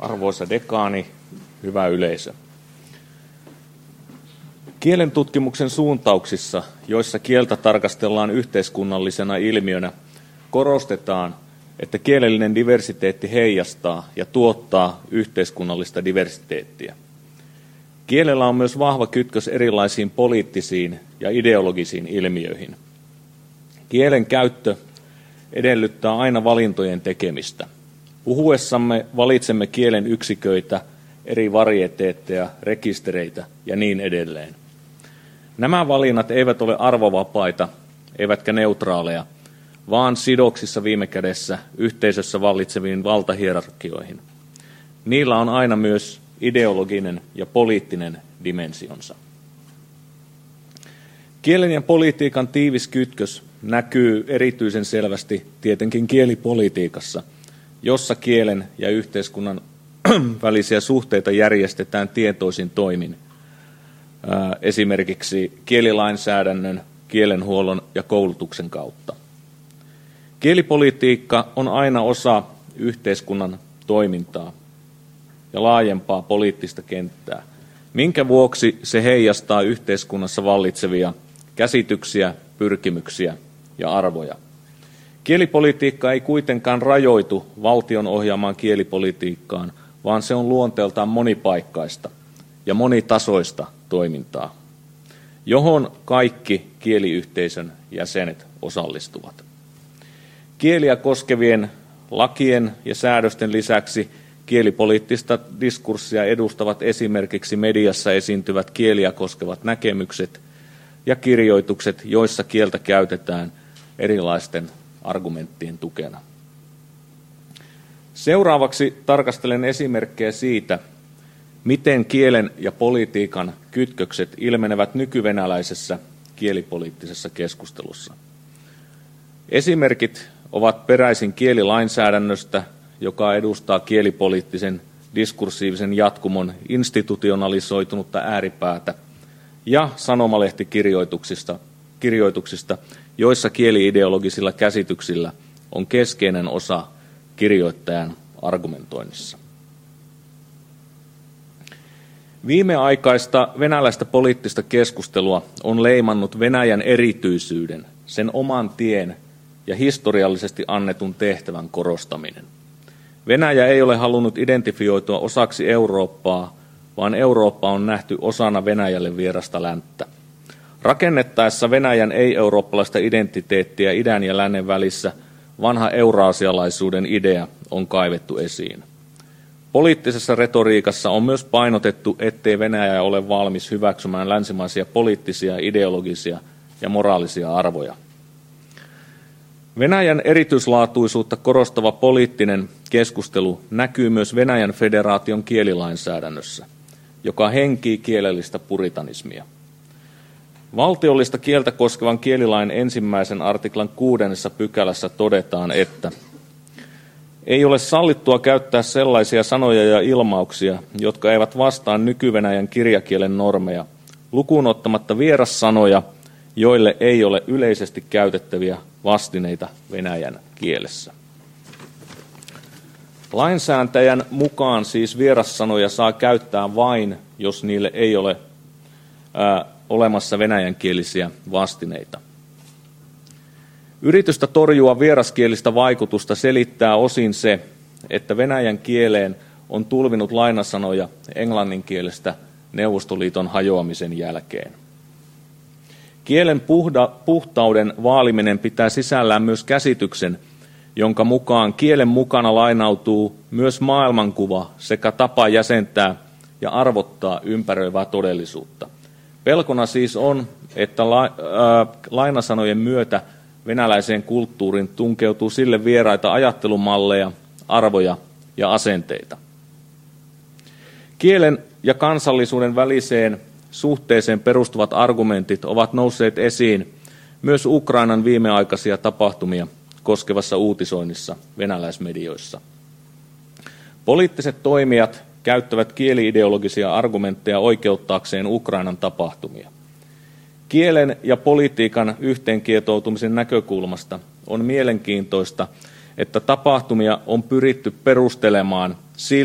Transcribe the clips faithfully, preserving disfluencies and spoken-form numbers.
Arvoisa dekaani, hyvä yleisö. Kielen tutkimuksen suuntauksissa, joissa kieltä tarkastellaan yhteiskunnallisena ilmiönä, korostetaan, että kielellinen diversiteetti heijastaa ja tuottaa yhteiskunnallista diversiteettiä. Kielellä on myös vahva kytkös erilaisiin poliittisiin ja ideologisiin ilmiöihin. Kielen käyttö edellyttää aina valintojen tekemistä. Puhuessamme valitsemme kielen yksiköitä, eri varieteetteja, rekistereitä ja niin edelleen. Nämä valinnat eivät ole arvovapaita, eivätkä neutraaleja, vaan sidoksissa viime kädessä yhteisössä vallitseviin valtahierarkioihin. Niillä on aina myös ideologinen ja poliittinen dimensionsa. Kielen ja politiikan tiivis kytkös näkyy erityisen selvästi tietenkin kielipolitiikassa, jossa kielen ja yhteiskunnan välisiä suhteita järjestetään tietoisin toimin, esimerkiksi kielilainsäädännön, kielenhuollon ja koulutuksen kautta. Kielipolitiikka on aina osa yhteiskunnan toimintaa ja laajempaa poliittista kenttää, minkä vuoksi se heijastaa yhteiskunnassa vallitsevia käsityksiä, pyrkimyksiä ja arvoja. Kielipolitiikka ei kuitenkaan rajoitu valtion ohjaamaan kielipolitiikkaan, vaan se on luonteeltaan monipaikkaista ja monitasoista toimintaa, johon kaikki kieliyhteisön jäsenet osallistuvat. Kieliä koskevien lakien ja säädösten lisäksi kielipoliittista diskurssia edustavat esimerkiksi mediassa esiintyvät kieliä koskevat näkemykset ja kirjoitukset, joissa kieltä käytetään erilaisten argumenttien tukena. Seuraavaksi tarkastelen esimerkkejä siitä, miten kielen ja politiikan kytkökset ilmenevät nykyvenäläisessä kielipoliittisessa keskustelussa. Esimerkit ovat peräisin kielilainsäädännöstä, joka edustaa kielipoliittisen diskursiivisen jatkumon institutionalisoitunutta ääripäätä, ja sanomalehtikirjoituksista, kirjoituksista, joissa kieli-ideologisilla käsityksillä on keskeinen osa kirjoittajan argumentoinnissa. Viimeaikaista venäläistä poliittista keskustelua on leimannut Venäjän erityisyyden, sen oman tien ja historiallisesti annetun tehtävän korostaminen. Venäjä ei ole halunnut identifioitua osaksi Eurooppaa, vaan Eurooppa on nähty osana Venäjälle vierasta länttä. Rakennettaessa Venäjän ei-eurooppalaista identiteettiä idän ja lännen välissä vanha euraasialaisuuden idea on kaivettu esiin. Poliittisessa retoriikassa on myös painotettu, ettei Venäjä ole valmis hyväksymään länsimaisia poliittisia, ideologisia ja moraalisia arvoja. Venäjän erityislaatuisuutta korostava poliittinen keskustelu näkyy myös Venäjän federaation kielilainsäädännössä, joka henkii kielellistä puritanismia. Valtiollista kieltä koskevan kielilain ensimmäisen artiklan kuudennessa pykälässä todetaan, että ei ole sallittua käyttää sellaisia sanoja ja ilmauksia, jotka eivät vastaa nyky-Venäjän kirjakielen normeja, lukuun ottamatta vierassanoja, joille ei ole yleisesti käytettäviä vastineita venäjän kielessä. Lainsääntäjän mukaan siis vierassanoja saa käyttää vain, jos niille ei ole ää, olemassa venäjänkielisiä vastineita. Yritystä torjua vieraskielistä vaikutusta selittää osin se, että venäjän kieleen on tulvinut lainasanoja englannin kielestä Neuvostoliiton hajoamisen jälkeen. Kielen puhda, puhtauden vaaliminen pitää sisällään myös käsityksen, jonka mukaan kielen mukana lainautuu myös maailmankuva sekä tapa jäsentää ja arvottaa ympäröivää todellisuutta. Pelkona siis on, että la, ää, lainasanojen myötä venäläiseen kulttuuriin tunkeutuu sille vieraita ajattelumalleja, arvoja ja asenteita. Kielen ja kansallisuuden väliseen suhteeseen perustuvat argumentit ovat nousseet esiin myös Ukrainan viimeaikaisia tapahtumia koskevassa uutisoinnissa venäläismedioissa. Poliittiset toimijat käyttävät kieli-ideologisia argumentteja oikeuttaakseen Ukrainan tapahtumia. Kielen ja politiikan yhteenkietoutumisen näkökulmasta on mielenkiintoista, että tapahtumia on pyritty perustelemaan sillä,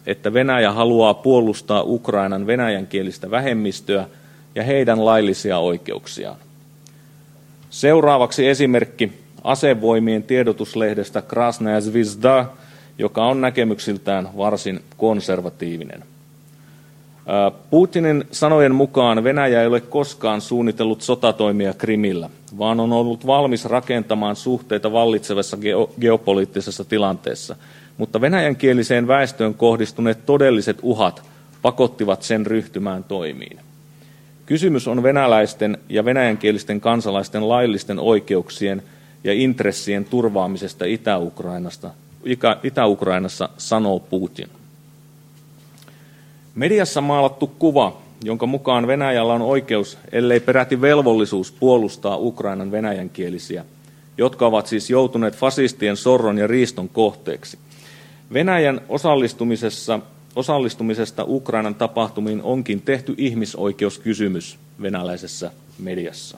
että Venäjä haluaa puolustaa Ukrainan venäjänkielistä vähemmistöä ja heidän laillisia oikeuksiaan. Seuraavaksi esimerkki asevoimien tiedotuslehdestä Krasnaya Zvezda, joka on näkemyksiltään varsin konservatiivinen. Putinin sanojen mukaan Venäjä ei ole koskaan suunnitellut sotatoimia Krimillä, vaan on ollut valmis rakentamaan suhteita vallitsevassa geopoliittisessa tilanteessa, mutta venäjänkieliseen väestöön kohdistuneet todelliset uhat pakottivat sen ryhtymään toimiin. Kysymys on venäläisten ja venäjänkielisten kansalaisten laillisten oikeuksien ja intressien turvaamisesta Itä-Ukrainasta, Itä-Ukrainassa, sanoo Putin. Mediassa maalattu kuva, jonka mukaan Venäjällä on oikeus, ellei peräti velvollisuus puolustaa Ukrainan venäjänkielisiä, jotka ovat siis joutuneet fasistien sorron ja riiston kohteeksi. Venäjän osallistumisessa, osallistumisesta Ukrainan tapahtumiin onkin tehty ihmisoikeuskysymys venäläisessä mediassa.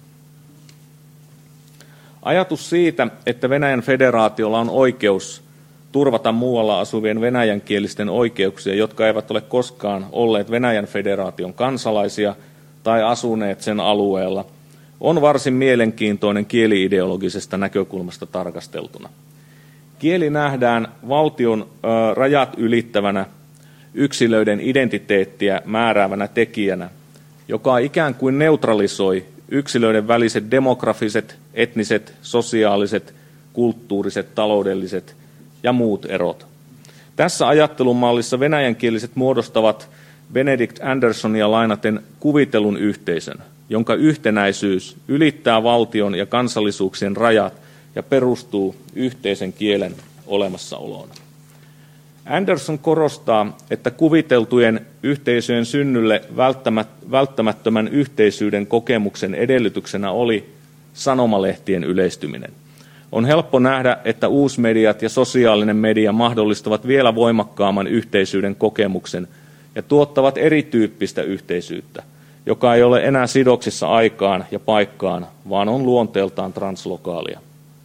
Ajatus siitä, että Venäjän federaatiolla on oikeus turvata muualla asuvien venäjänkielisten oikeuksia, jotka eivät ole koskaan olleet Venäjän federaation kansalaisia tai asuneet sen alueella, on varsin mielenkiintoinen kieli-ideologisesta näkökulmasta tarkasteltuna. Kieli nähdään valtion ö, rajat ylittävänä yksilöiden identiteettiä määräävänä tekijänä, joka ikään kuin neutralisoi yksilöiden väliset demografiset, etniset, sosiaaliset, kulttuuriset, taloudelliset ja muut erot. Tässä ajattelumallissa venäjänkieliset muodostavat Benedict Andersonia lainaten kuvitelun yhteisön, jonka yhtenäisyys ylittää valtion ja kansallisuuksien rajat ja perustuu yhteisen kielen olemassaoloon. Anderson korostaa, että kuviteltujen yhteisöjen synnylle välttämättömän yhteisyyden kokemuksen edellytyksenä oli sanomalehtien yleistyminen. On helppo nähdä, että uusmediat ja sosiaalinen media mahdollistavat vielä voimakkaamman yhteisyyden kokemuksen ja tuottavat erityyppistä yhteisyyttä, joka ei ole enää sidoksissa aikaan ja paikkaan, vaan on luonteeltaan translokaalia.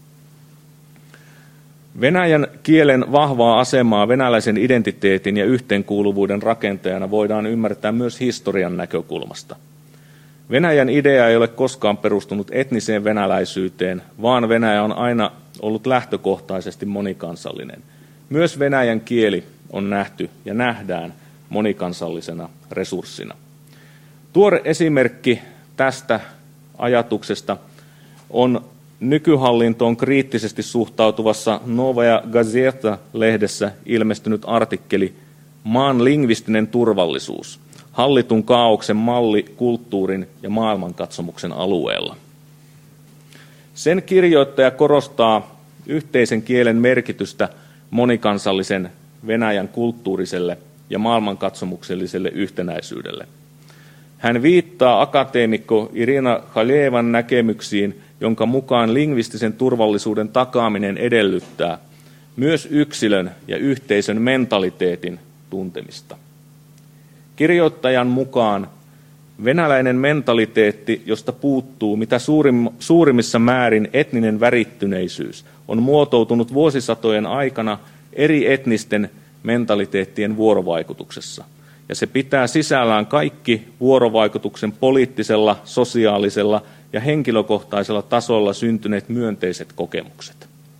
Venäjän kielen vahvaa asemaa venäläisen identiteetin ja yhteenkuuluvuuden rakentajana voidaan ymmärtää myös historian näkökulmasta. Venäjän idea ei ole koskaan perustunut etniseen venäläisyyteen, vaan Venäjä on aina ollut lähtökohtaisesti monikansallinen. Myös venäjän kieli on nähty ja nähdään monikansallisena resurssina. Tuore esimerkki tästä ajatuksesta on nykyhallintoon kriittisesti suhtautuvassa Novaya Gazeta-lehdessä ilmestynyt artikkeli Maan lingvistinen turvallisuus, hallitun kaaoksen malli kulttuurin ja maailmankatsomuksen alueella. Sen kirjoittaja korostaa yhteisen kielen merkitystä monikansallisen Venäjän kulttuuriselle ja maailmankatsomukselliselle yhtenäisyydelle. Hän viittaa akateemikko Irina Khalevan näkemyksiin, jonka mukaan lingvistisen turvallisuuden takaaminen edellyttää myös yksilön ja yhteisön mentaliteetin tuntemista. Kirjoittajan mukaan venäläinen mentaliteetti, josta puuttuu mitä suurim, suurimmissa määrin etninen värittyneisyys, on muotoutunut vuosisatojen aikana eri etnisten mentaliteettien vuorovaikutuksessa. Ja se pitää sisällään kaikki vuorovaikutuksen poliittisella, sosiaalisella ja henkilökohtaisella tasolla syntyneet myönteiset kokemukset.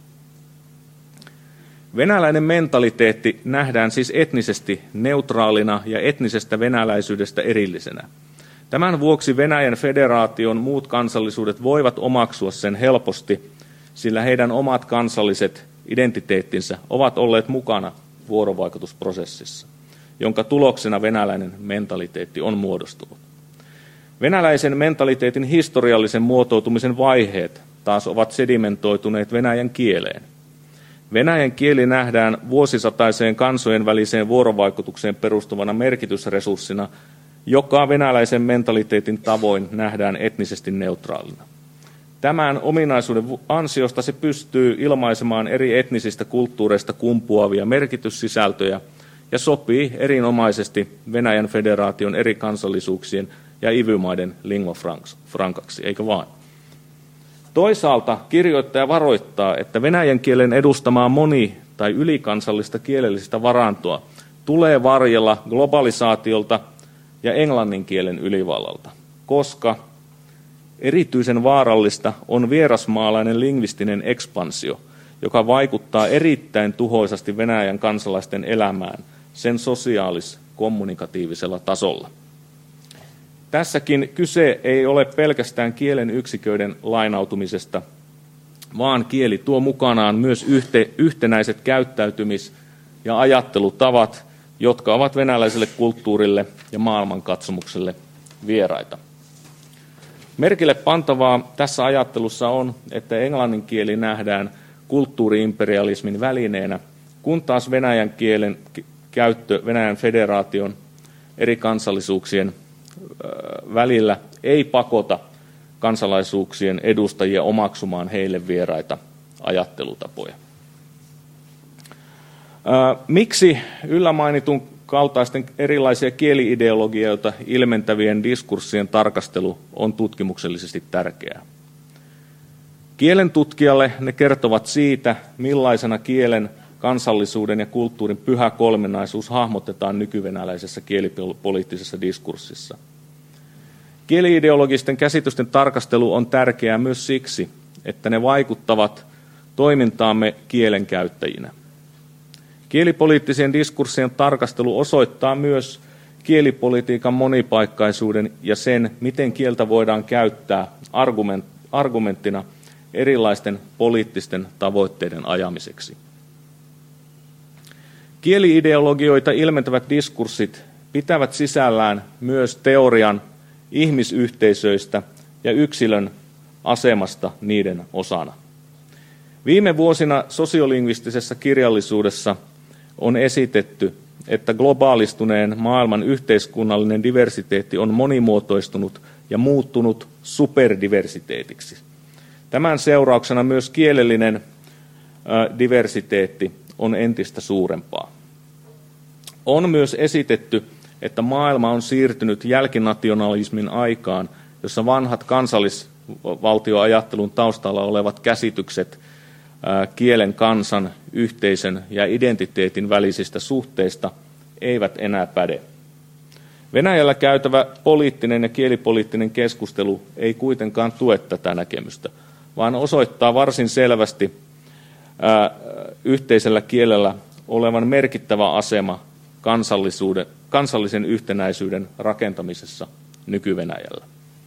Venäläinen mentaliteetti nähdään siis etnisesti neutraalina ja etnisestä venäläisyydestä erillisenä. Tämän vuoksi Venäjän federaation muut kansallisuudet voivat omaksua sen helposti, sillä heidän omat kansalliset identiteettinsä ovat olleet mukana vuorovaikutusprosessissa, jonka tuloksena venäläinen mentaliteetti on muodostunut. Venäläisen mentaliteetin historiallisen muotoutumisen vaiheet taas ovat sedimentoituneet venäjän kieleen. Venäjän kieli nähdään vuosisataiseen kansojen väliseen vuorovaikutukseen perustuvana merkitysresurssina, joka venäläisen mentaliteetin tavoin nähdään etnisesti neutraalina. Tämän ominaisuuden ansiosta se pystyy ilmaisemaan eri etnisistä kulttuureista kumpuavia merkityssisältöjä ja sopii erinomaisesti Venäjän federaation eri kansallisuuksien ja I V Y-maiden lingua francaksi, eikö vaan? Toisaalta kirjoittaja varoittaa, että venäjän kielen edustamaa moni- tai ylikansallista kielellistä varantoa tulee varjella globalisaatiolta ja englannin kielen ylivallalta, koska erityisen vaarallista on vierasmaalainen lingvistinen ekspansio, joka vaikuttaa erittäin tuhoisasti Venäjän kansalaisten elämään sen sosiaalis-kommunikatiivisella tasolla. Tässäkin kyse ei ole pelkästään kielen yksiköiden lainautumisesta, vaan kieli tuo mukanaan myös yhte, yhtenäiset käyttäytymis- ja ajattelutavat, jotka ovat venäläiselle kulttuurille ja maailmankatsomukselle vieraita. Merkille pantavaa tässä ajattelussa on, että englannin kieli nähdään kulttuuriimperialismin välineenä, kun taas venäjän kielen käyttö Venäjän federaation eri kansallisuuksien välillä ei pakota kansalaisuuksien edustajia omaksumaan heille vieraita ajattelutapoja. Miksi yllä mainitun kaltaisten erilaisia kieli-ideologioita ilmentävien diskurssien tarkastelu on tutkimuksellisesti tärkeää? Kielen tutkijalle ne kertovat siitä, millaisena kielen, kansallisuuden ja kulttuurin pyhä kolminaisuus hahmotetaan nykyvenäläisessä kielipoliittisessa diskurssissa. Kieli-ideologisten käsitysten tarkastelu on tärkeää myös siksi, että ne vaikuttavat toimintaamme kielenkäyttäjinä. Kielipoliittisien diskurssien tarkastelu osoittaa myös kielipolitiikan monipaikkaisuuden ja sen, miten kieltä voidaan käyttää argument, argumenttina erilaisten poliittisten tavoitteiden ajamiseksi. Kieli-ideologioita ilmentävät diskurssit pitävät sisällään myös teorian ihmisyhteisöistä ja yksilön asemasta niiden osana. Viime vuosina sosiolingvistisessä kirjallisuudessa on esitetty, että globaalistuneen maailman yhteiskunnallinen diversiteetti on monimuotoistunut ja muuttunut superdiversiteetiksi. Tämän seurauksena myös kielellinen diversiteetti on entistä suurempaa. On myös esitetty, että maailma on siirtynyt jälkinationalismin aikaan, jossa vanhat kansallisvaltioajattelun taustalla olevat käsitykset kielen, kansan, yhteisön ja identiteetin välisistä suhteista eivät enää päde. Venäjällä käytävä poliittinen ja kielipoliittinen keskustelu ei kuitenkaan tue tätä näkemystä, vaan osoittaa varsin selvästi ää, yhteisellä kielellä olevan merkittävä asema kansallisuuden, kansallisen yhtenäisyyden rakentamisessa nyky-Venäjällä.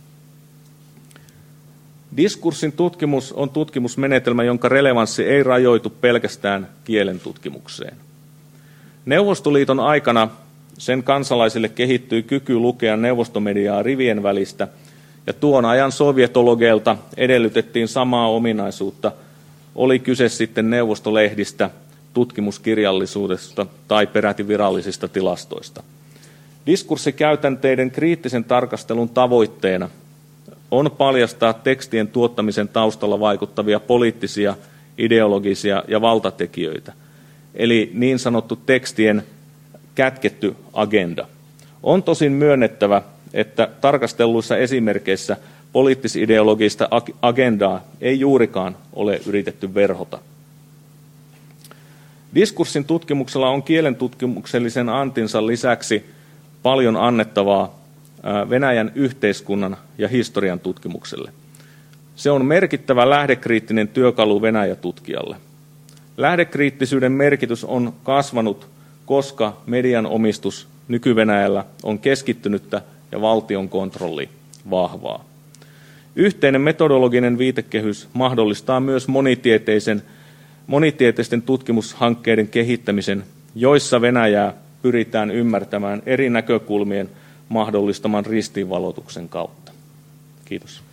Diskurssin tutkimus on tutkimusmenetelmä, jonka relevanssi ei rajoitu pelkästään kielen tutkimukseen. Neuvostoliiton aikana sen kansalaisille kehittyi kyky lukea neuvostomediaa rivien välistä, ja tuon ajan sovietologeilta edellytettiin samaa ominaisuutta, oli kyse sitten neuvostolehdistä, tutkimuskirjallisuudesta tai peräti virallisista tilastoista. Diskurssikäytänteiden kriittisen tarkastelun tavoitteena on paljastaa tekstien tuottamisen taustalla vaikuttavia poliittisia, ideologisia ja valtatekijöitä, eli niin sanottu tekstien kätketty agenda. On tosin myönnettävä, että tarkastelluissa esimerkkeissä poliittis-ideologista agendaa ei juurikaan ole yritetty verhota. Diskurssin tutkimuksella on kielen tutkimuksellisen antinsa lisäksi paljon annettavaa Venäjän yhteiskunnan ja historian tutkimukselle. Se on merkittävä lähdekriittinen työkalu Venäjä-tutkijalle. Lähdekriittisyyden merkitys on kasvanut, koska median omistus nyky-Venäjällä on keskittynyttä ja valtion kontrolli vahvaa. Yhteinen metodologinen viitekehys mahdollistaa myös monitieteisen, monitieteisten tutkimushankkeiden kehittämisen, joissa Venäjää pyritään ymmärtämään eri näkökulmien mahdollistaman ristiinvalotuksen kautta. Kiitos.